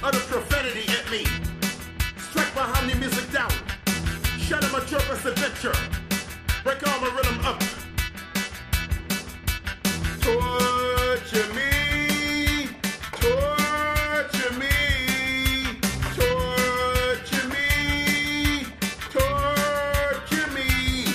utter profanity at me. Strike my harmony music down. Shatter my purpose adventure. Break all my rhythm up. Torture me. Torture me. Torture me. Torture me.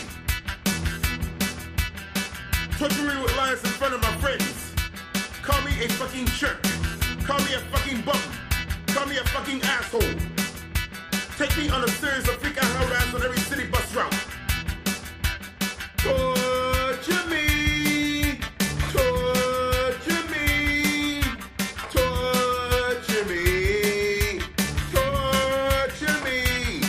Torture me with lies in front of my friends. Call me a fucking jerk. Call me a fucking bum. Call me a fucking asshole. Take me on a series of freak out harass on every city bus route. Torture me. Torture me. Torture me. Torture me.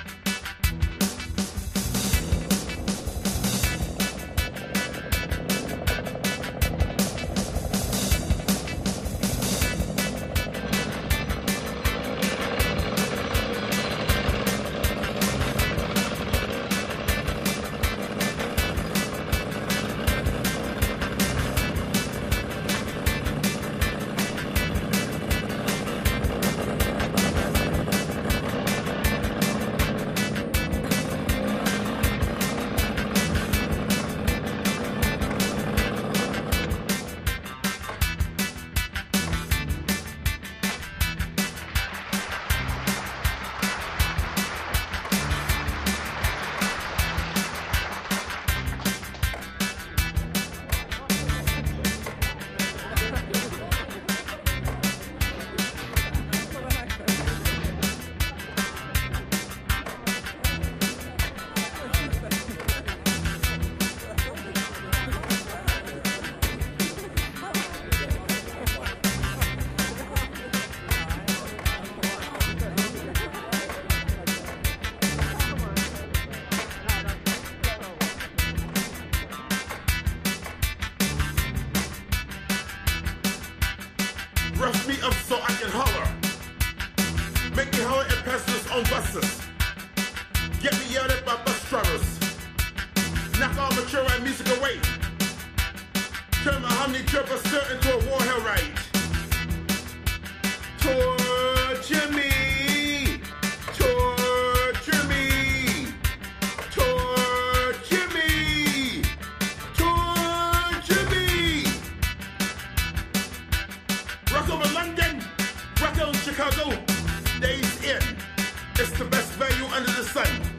Rough me up so I can holler. Make me holler at passengers on buses. Get me yelled at by bus drivers. Knock all mature rap music away. Turn my harmony triple stir into a war hell rage. Torture me. Torture me. Torture me. Torture me. Rock over London, rock over Chicago, days in. It's the best value under the sun.